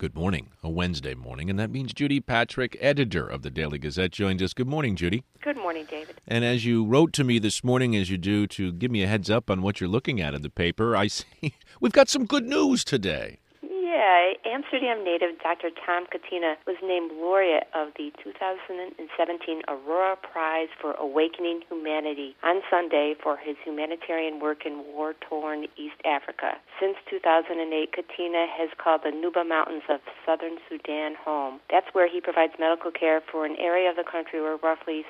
Good morning, a Wednesday morning, and that means Judy Patrick, editor of the Daily Gazette, joins us. Good morning, Judy. Good morning, David. And as you wrote to me this morning, as you do, to give me a heads up on what you're looking at in the paper, I see we've got some good news today. Yeah, Amsterdam native Dr. Tom Catena was named laureate of the 2017 Aurora Prize for Awakening Humanity on Sunday for his humanitarian work in war-torn East Africa. Since 2008, Catena has called the Nuba Mountains of southern Sudan home. That's where he provides medical care for an area of the country where roughly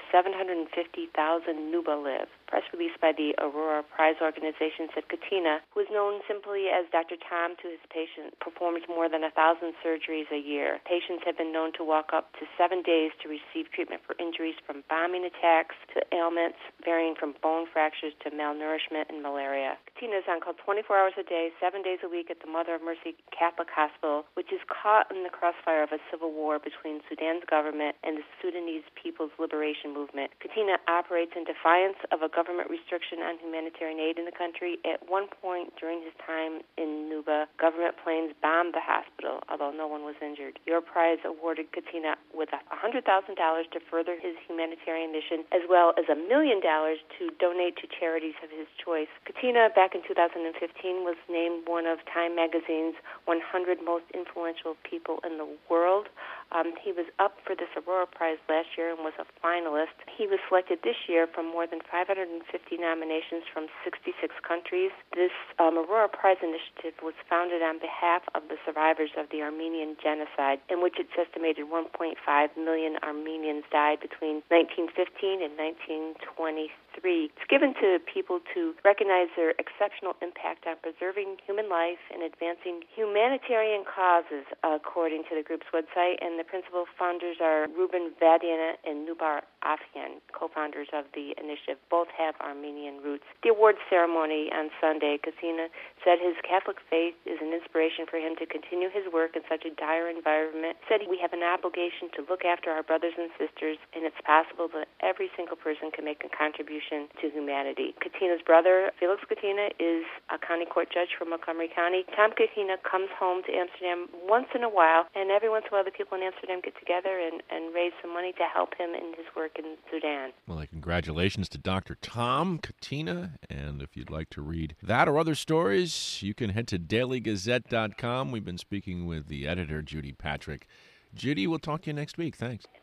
750,000 Nuba live. Press release by the Aurora Prize organization said Catena, who is known simply as Dr. Tom to his patients, performs more than 1,000 surgeries a year. Patients have been known to walk up to 7 days to receive treatment for injuries from bombing attacks to ailments varying from bone fractures to malnourishment and malaria. Catena is on call 24 hours a day, 7 days a week at the Mother of Mercy Catholic Hospital, which is caught in the crossfire of a civil war between Sudan's government and the Sudanese People's Liberation Movement. Catena operates in defiance of a government restriction on humanitarian aid in the country. At one point during his time in Nuba, government planes bombed the hospital, although no one was injured. Your prize awarded Catena with $100,000 to further his humanitarian mission, as well as $1 million to donate to charities of his choice. Catena, back in 2015, was named one of Time magazine's 100 most influential people in the world. He was up for this Aurora Prize last year and was a finalist. He was selected this year from more than 550 nominations from 66 countries. This Aurora Prize initiative was founded on behalf of the survivors of the Armenian genocide, in which it's estimated 1.5 million Armenians died between 1915 and 1923. It's given to people to recognize their exceptional impact on preserving human life and advancing humanitarian causes, according to the group's website. And the principal founders are Ruben Vadiana and Nubar Afyan, co-founders of the initiative. Both have Armenian roots. The awards ceremony on Sunday, Catena said his Catholic faith is an inspiration for him to continue his work in such a dire environment. Said we have an obligation to look after our brothers and sisters, and it's possible that every single person can make a contribution to humanity. Catena's brother, Felix Catena, is a county court judge from Montgomery County. Tom Catena comes home to Amsterdam once in a while, and every once in a while the people in Amsterdam get together and raise some money to help him in his work in Sudan. Well, congratulations to Dr. Tom Catena, and if you'd like to read that or other stories, you can head to dailygazette.com. We've been speaking with the editor, Judy Patrick. Judy, we'll talk to you next week. Thanks.